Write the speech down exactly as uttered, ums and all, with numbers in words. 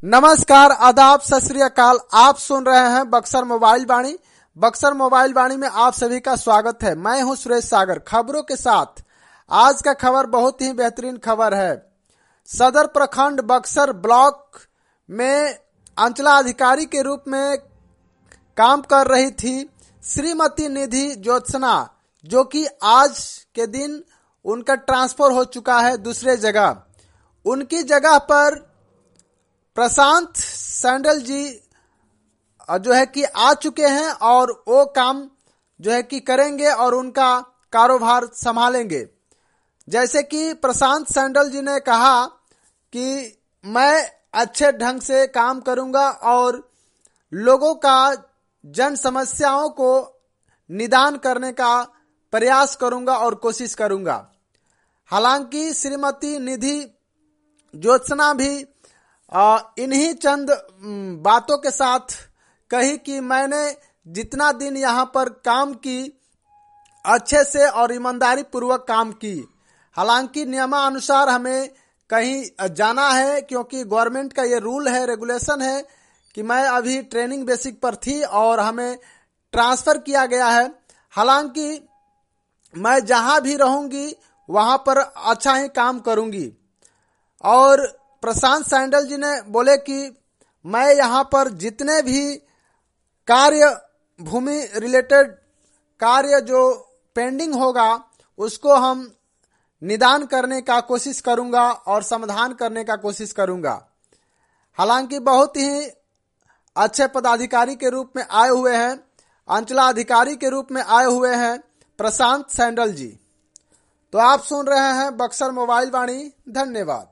नमस्कार, आदाब, सत श्री अकाल। आप सुन रहे हैं बक्सर मोबाइल वाणी। बक्सर मोबाइल वाणी में आप सभी का स्वागत है। मैं हूं सुरेश सागर। खबरों के साथ आज का खबर बहुत ही बेहतरीन खबर है। सदर प्रखंड बक्सर ब्लॉक में अंचलाधिकारी के रूप में काम कर रही थी श्रीमती निधि ज्योत्सना, जो कि आज के दिन उनका ट्रांसफर हो चुका है दूसरे जगह। उनकी जगह पर प्रशांत सैंडल जी जो है कि आ चुके हैं और वो काम जो है कि करेंगे और उनका कारोबार संभालेंगे। जैसे कि प्रशांत सैंडल जी ने कहा कि मैं अच्छे ढंग से काम करूंगा और लोगों का जन समस्याओं को निदान करने का प्रयास करूंगा और कोशिश करूंगा। हालांकि श्रीमती निधि ज्योत्सना भी इन्हीं चंद बातों के साथ कही कि मैंने जितना दिन यहाँ पर काम की अच्छे से और ईमानदारी पूर्वक काम की। हालांकि नियमानुसार हमें कहीं जाना है, क्योंकि गवर्नमेंट का ये रूल है, रेगुलेशन है कि मैं अभी ट्रेनिंग बेसिक पर थी और हमें ट्रांसफर किया गया है। हालांकि मैं जहां भी रहूंगी वहां पर अच्छा ही काम करूंगी। और प्रशांत सैंडल जी ने बोले कि मैं यहाँ पर जितने भी कार्य भूमि रिलेटेड कार्य जो पेंडिंग होगा उसको हम निदान करने का कोशिश करूंगा और समाधान करने का कोशिश करूंगा। हालांकि बहुत ही अच्छे पदाधिकारी के रूप में आए हुए हैं, अंचलाधिकारी के रूप में आए हुए हैं प्रशांत सैंडल जी। तो आप सुन रहे हैं बक्सर मोबाइल वाणी। धन्यवाद।